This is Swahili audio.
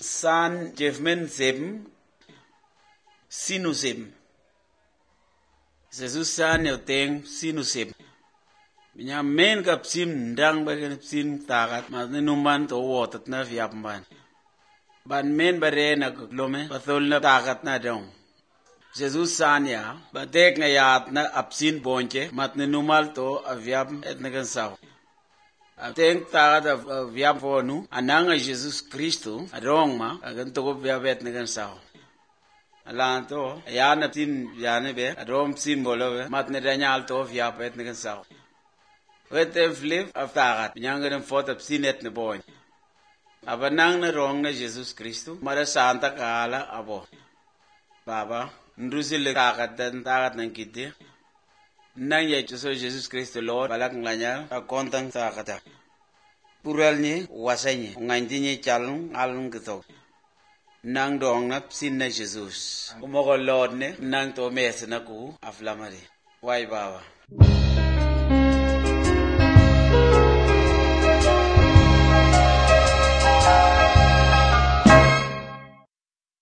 san jefmen zem sinusem Jesus san yoteng sinusem binya men kap sim ndang ba ken sim tagat ma numan to wotat na viapman ban men bare na glome pathol na tagat na dong Jesus san ya ba dek na yat na apsin bonche mat numal to aviap et na gansaw ateng tagat aviap vonu ananga Jesus Kristo adong ma agan to viabet na gansaw alanto yana tin yana be adom sin bolobe mat ne danyal to viapet na gansaw wete flip aftagat nyangren fot of sinet ne boy abanang na rong na Jesus Kristo mara santa kala abo baba ndrusil tagat dan tagat nang kidde nang ye Jesus Kristo Lord balak nganya a kontang takata puralni wasanye nganjini chalung alung gito nang dong na sin na Jesus umogo Lord ne nang to mes na ku aflamari wai baba